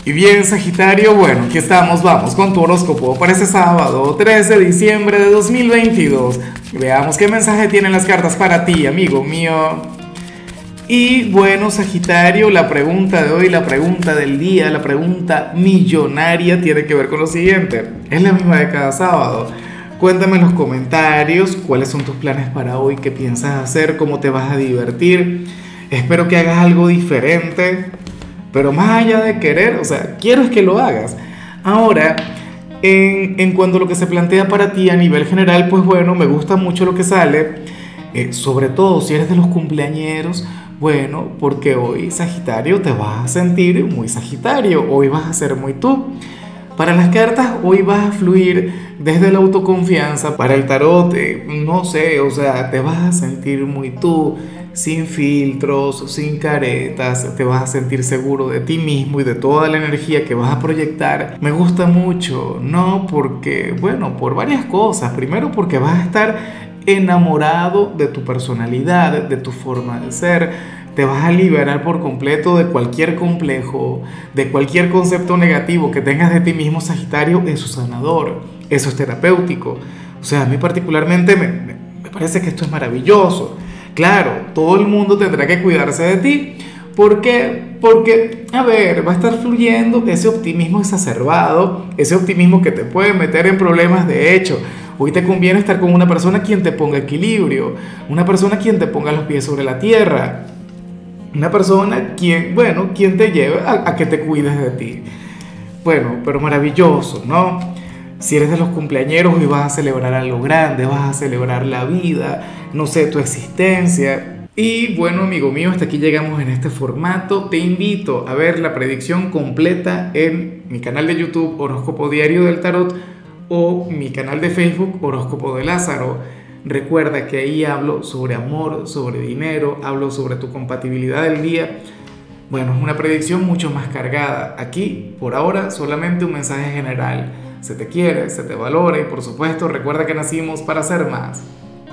Y bien, Sagitario, bueno, aquí estamos, vamos con tu horóscopo para este sábado, 13 de diciembre de 2022. Veamos qué mensaje tienen las cartas para ti, amigo mío. Y bueno, Sagitario, la pregunta de hoy, la pregunta del día, la pregunta millonaria tiene que ver con lo siguiente. Es la misma de cada sábado. Cuéntame en los comentarios cuáles son tus planes para hoy, qué piensas hacer, cómo te vas a divertir. Espero que hagas algo diferente. Pero más allá de querer, o sea, quiero es que lo hagas. Ahora, en cuanto a lo que se plantea para ti a nivel general, pues bueno, me gusta mucho lo que sale, sobre todo si eres de los cumpleañeros, bueno, porque hoy, Sagitario, te vas a sentir muy Sagitario, hoy vas a ser muy tú. Para las cartas, hoy vas a fluir desde la autoconfianza. Para el tarot, no sé, o sea, te vas a sentir muy tú, sin filtros, sin caretas, te vas a sentir seguro de ti mismo y de toda la energía que vas a proyectar. Me gusta mucho, ¿no? Porque, bueno, por varias cosas. Primero, porque vas a estar enamorado de tu personalidad, de tu forma de ser. Te vas a liberar por completo de cualquier complejo, de cualquier concepto negativo que tengas de ti mismo, Sagitario. Eso es sanador, eso es terapéutico. O sea, a mí particularmente me parece que esto es maravilloso. Claro, todo el mundo tendrá que cuidarse de ti. ¿Por qué? Porque, a ver, va a estar fluyendo ese optimismo exacerbado, ese optimismo que te puede meter en problemas de hecho. Hoy te conviene estar con una persona quien te ponga equilibrio, una persona quien te ponga los pies sobre la tierra. Una persona quien, bueno, quien te lleve a que te cuides de ti. Bueno, pero maravilloso, ¿no? Si eres de los cumpleañeros, hoy vas a celebrar algo grande, vas a celebrar la vida, no sé, tu existencia. Y bueno, amigo mío, hasta aquí llegamos en este formato. Te invito a ver la predicción completa en mi canal de YouTube Horóscopo Diario del Tarot o mi canal de Facebook Horóscopo de Lázaro. Recuerda que ahí hablo sobre amor, sobre dinero, hablo sobre tu compatibilidad del día. Bueno, es una predicción mucho más cargada. Aquí, por ahora, solamente un mensaje general. Se te quiere, se te valora y por supuesto recuerda que nacimos para ser más.